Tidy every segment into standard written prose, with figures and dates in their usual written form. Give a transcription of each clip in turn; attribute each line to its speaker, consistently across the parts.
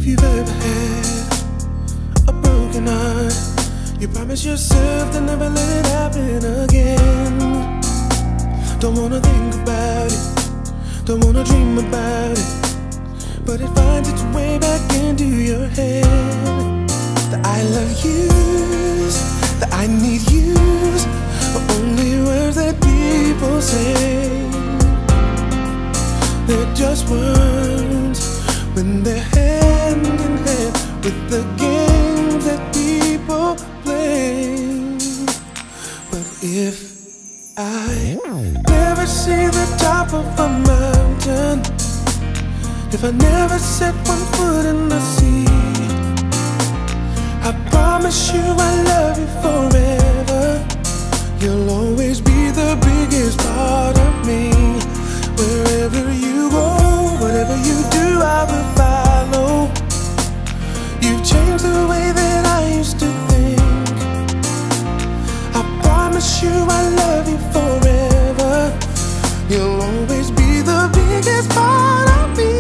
Speaker 1: If you've ever had a broken heart, you promise yourself to never let it happen again. Don't wanna think about it, don't wanna dream about it, but it finds its way back into your head. The I love yous, the I need yous are only words that people say. They're just words when they're hand in hand with the games that people play. But if I never see the top of a mountain, if I never set one foot in the sea, I promise you I love you forever. You'll always be the biggest part of me. Wherever you go, whatever you do, I will follow. You've changed the way that I used to think. I promise you I love you forever. You'll always be the biggest part of me.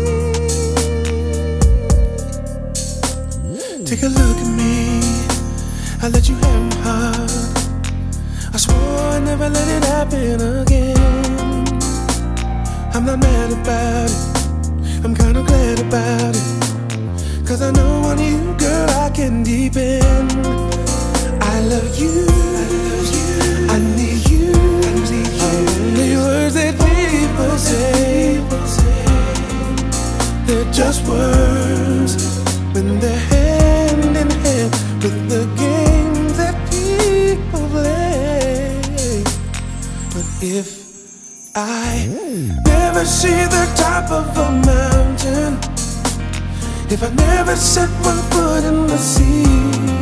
Speaker 1: Take a look at me, I let you have my heart. I swore I'd never let it happen again. I'm not mad about it, I'm kinda glad about it, 'cause I know on you, girl, I can depend. I love you, I need you, are only words that people say. They're just words when they're hand in hand with the games that people play. But if I never see the top of a mountain, if I never set one foot in the sea,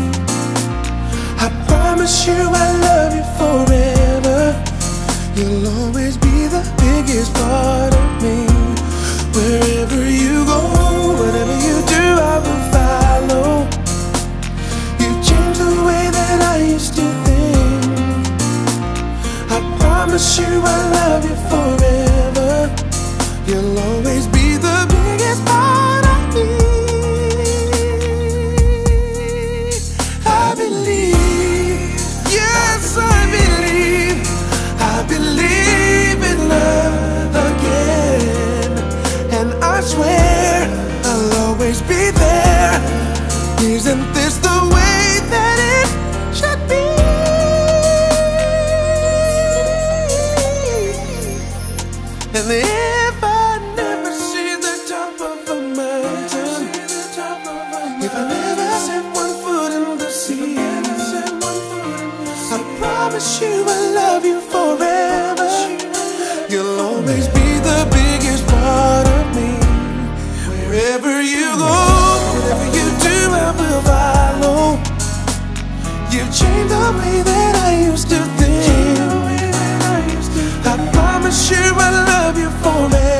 Speaker 1: I promise you I love you forever. You'll always be the biggest part of me. Wherever you go, whatever you do, I will follow. You changed the way that I used to think. I promise you I love you forever. You'll always be the biggest part of me. I believe, yes I believe in love again. And I swear I'll always be there. Isn't this the way that it should be? And if I never see the top of a mountain, if I never set one foot in the sea, I promise you I love you forever. You'll always be the biggest part of me. Wherever you go, whatever you do, I will follow. You've changed the way that I used to think. I promise you I love you forever.